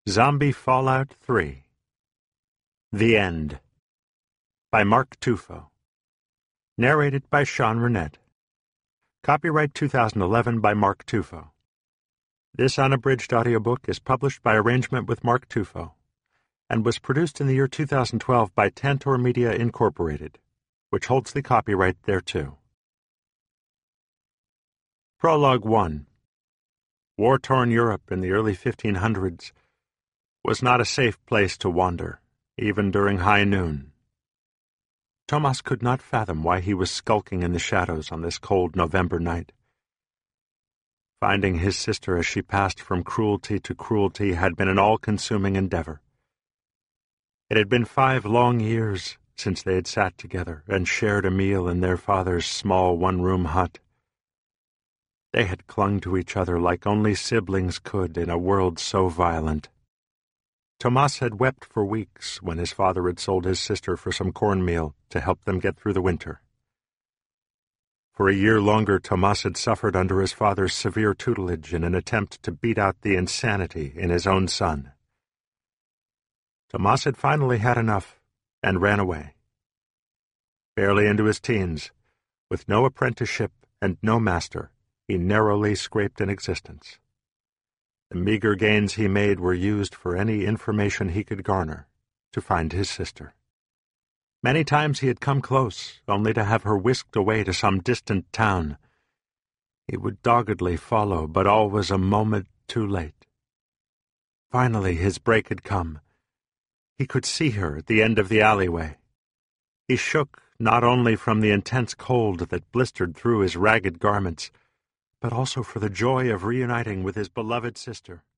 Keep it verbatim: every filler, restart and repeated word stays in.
Zombie Fallout three The End by Mark Tufo. Narrated by Sean Rennett. Copyright two thousand eleven by Mark Tufo. This unabridged audiobook is published by arrangement with Mark Tufo and was produced in the year two thousand twelve by Tantor Media Incorporated, which holds the copyright thereto. Prologue one. War-torn Europe in the early fifteen hundreds was not a safe place to wander, even during high noon. Tomas could not fathom why he was skulking in the shadows on this cold November night. Finding his sister as she passed from cruelty to cruelty had been an all-consuming endeavor. It had been five long years since they had sat together and shared a meal in their father's small one-room hut. They had clung to each other like only siblings could in a world so violent. Tomas had wept for weeks when his father had sold his sister for some cornmeal to help them get through the winter. For a year longer, Tomas had suffered under his father's severe tutelage in an attempt to beat out the insanity in his own son. Tomas had finally had enough and ran away. Barely into his teens, with no apprenticeship and no master, he narrowly scraped an existence. The meager gains he made were used for any information he could garner to find his sister. Many times he had come close, only to have her whisked away to some distant town. He would doggedly follow, but always a moment too late. Finally his break had come. He could see her at the end of the alleyway. He shook not only from the intense cold that blistered through his ragged garments, but also for the joy of reuniting with his beloved sister.